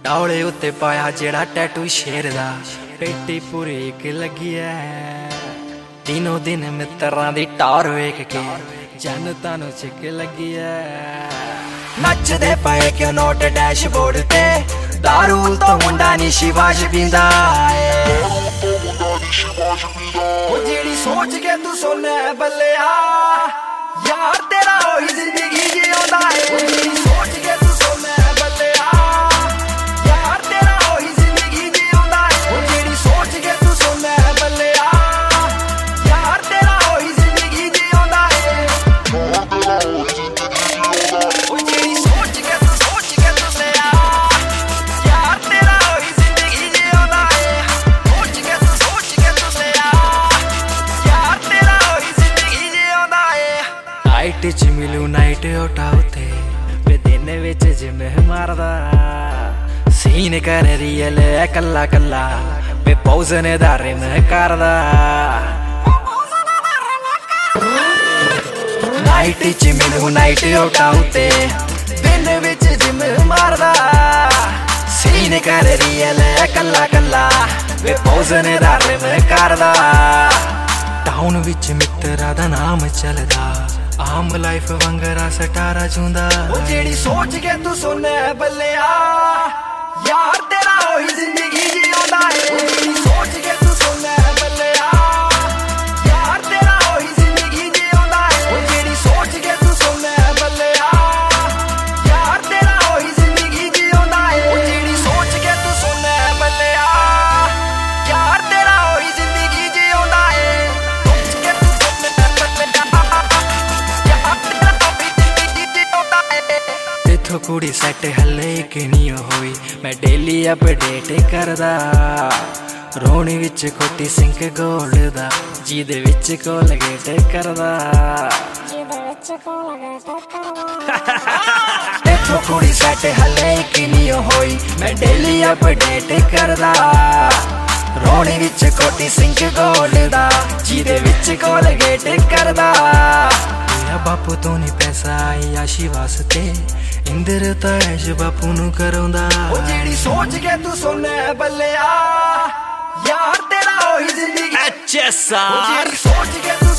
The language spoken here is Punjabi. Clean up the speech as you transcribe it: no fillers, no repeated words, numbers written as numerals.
ਡੌਲੇ ਉੱਤੇ ਪਾਇਆ ਜਿਹੜਾ ਟੈਟੂ ਸ਼ੇਰ ਦਾ, ਪੇਟੀ ਪੂਰੀ ਇੱਕ ਲੱਗੀ ਐ। ਦਿਨੋਂ ਦਿਨ ਮਿੱਤਰਾਂ ਦੀ ਟਾਰ ਵੇਖ ਕੇ ਜਨਤਾ ਨੂੰ ਛਿੱਕ ਲੱਗੀ ਐ। ਨੱਚਦੇ ਪਏ ਕਿਉਂ ਨੋਟ ਡੈਸ਼ਬੋਰਡ ਤੇ, ਦਾਰੂ ਤੋਂ ਮੁੰਡਾ ਨੀ ਸ਼ਿਵਾਸ਼ ਪੀਂਦਾ ਏ। ਉਹ ਜਿਹੜੀ ਸੋਚ ਕੇ ਤੂੰ ਸੋਨਾ ਬੱਲਿਆ, ਯਾਰ ਤੇਰਾ ਉਹੀ ਜ਼ਿੰਦਗੀ ਜਿਉਂਦਾ ਏ। ਸੋਚ ਕੇ ਤੂੰ ਸੋਨਾ ਬੱਲਿਆ, ਯਾਰ ਤੇਰਾ ਉਹੀ ਜ਼ਿੰਦਗੀ ਜਿਉਂਦਾ ਏ। ਉਹ ਜਿਹੜੀ ਸੋਚ ਕੇ ਤੂੰ ਸੋਨਾ ਬੱਲਿਆ, ਯਾਰ ਤੇਰਾ ਉਹੀ ਜ਼ਿੰਦਗੀ ਜਿਉਂਦਾ ਏ। ਉਹ ਜਿਹੜੀ ਸੋਚ ਕੇ ਤੂੰ ਸੋਇਆ, ਯਾਰ ਤੇਰਾ ਉਹੀ ਜ਼ਿੰਦਗੀ ਜਿਉਂਦਾ ਏ। ਸੋਚ ਕੇ ਤੂੰ ਸੋਇਆ, ਯਾਰ ਤੇਰਾ ਉਹੀ ਜ਼ਿੰਦਗੀ ਜਿਉਂਦਾ ਏ। ਨਾਈਟ ਚ ਮਿਲੂ ਨਾਈਟ ਓਟਾ ਉੱਤੇ, ਵੇ ਦਿਨ ਵਿੱਚ ਜਿਵੇਂ ਮਾਰਦਾ ਸੀਨ ਕਰ ਰੀਅਲ ਕੱਲਾ ਕੱਲਾ, ਵੇ ਪੌਜ਼ਨ ਦਾ ਰਿਮ ਕਰਦਾ। ਨਾਈਟ ਚ ਮਿਲੂ ਨਾਈਟ ਓਟਾ ਉੱਤੇ, ਦਿਨ ਵਿੱਚ ਜਿਮ ਮਾਰਦਾ ਸੀਨ ਕਰ ਰੀਅਲ ਕੱਲਾ ਕੱਲਾ, ਵੇ ਪੌਜ਼ਨ ਦਾ ਰਿਮ ਕਰਦਾ। ਟਾਊਨ ਵਿੱਚ ਮਿੱਤਰਾਂ ਦਾ ਨਾਮ ਚੱਲਦਾ, ਆਮ ਲਾਈਫ ਵਾਂਗਰਾ ਸਟਾਰਾ ਚੁੰਦਾ। ਉਹ ਜਿਹੜੀ ਸੋਚ ਕੇ ਤੂੰ ਸੋਨਾ ਬੱਲਿਆ, ਯਾਰ ਤੇਰਾ ਉਹੀ ਜ਼ਿੰਦਗੀ ਜਿਉਂਦਾ ਏ। ਉਹ ਜਿਹੜੀ ਸੋਚ ਕੇ ਤੂੰ ਸੋਨਾ ਬੱਲਿਆ, ਯਾਰ ਤੇਰਾ ਉਹੀ ਜ਼ਿੰਦਗੀ ਜਿਉਂਦਾ ਏ। ਉਹ ਜਿਹੜੀ ਸੋਚ ਕੇ ਤੂੰ ਸੋਨਾ ਬੱਲਿਆ, ਯਾਰ ਤੇਰਾ ਉਹੀ ਜ਼ਿੰਦਗੀ ਜਿਉਂਦਾ ਏ। ਉਹ ਜਿਹੜੀ ਸੋਚ ਕੇ ਤੂੰ ਸੋਨਾ ਬੱਲਿਆ, ਯਾਰ ਤੇਰਾ ਉਹੀ ਜ਼ਿੰਦਗੀ ਜਿਉਂਦਾ ਏ। ਇੱਥੋਂ ਕੁੜੀ ਸੈੱਟ ਹਲੇ ਕਿ ਨਹੀਂ ਹੋਈ, ਮੈਂ ਡੇਲੀ ਅਪਡੇਟ ਕਰਦਾ। ਰੋਣੀ ਵਿੱਚ ਖੋਟੀ ਸਿੰਕ ਗੋਲਡ ਦਾ, ਜਿਹਦੇ ਵਿੱਚ ਕੋਲਗੇਟ ਕਰਦਾ। ਇੱਥੋਂ ਕੁੜੀ ਸੈੱਟ ਹਲੇ ਕਿ ਨਹੀਂ ਹੋਈ, ਮੈਂ ਡੇਲੀ ਅਪਡੇਟ ਕਰਦਾ। ਰੋਣੀ ਵਿੱਚ ਖੋਟੀ ਸਿੰਕ ਗੋਲਡ ਦਾ, ਜਿਹਦੇ ਵਿੱਚ ਕੋਲਗੇਟ ਕਰਦਾ। ਬਾਪੂ ਤੋਂ ਨੀ ਪੈਸਾ ਆਇਆ ਸ਼ੀ ਵਾਸਤੇ, ਇੰਦਰ ਤਾਂ ਐਸ਼ ਬਾਪੂ ਨੂੰ ਕਰਾਉਂਦਾ। ਉਹ ਜਿਹੜੀ ਸੋਚ ਕੇ ਤੂੰ ਸੋਨਾ ਬੱਲਿਆ, ਯਾਰ ਤੇਰਾ ਉਹੀ ਜ਼ਿੰਦਗੀ। ਉਹ ਜਿਹੜੀ ਸੋਚ ਕੇ ਤੂੰ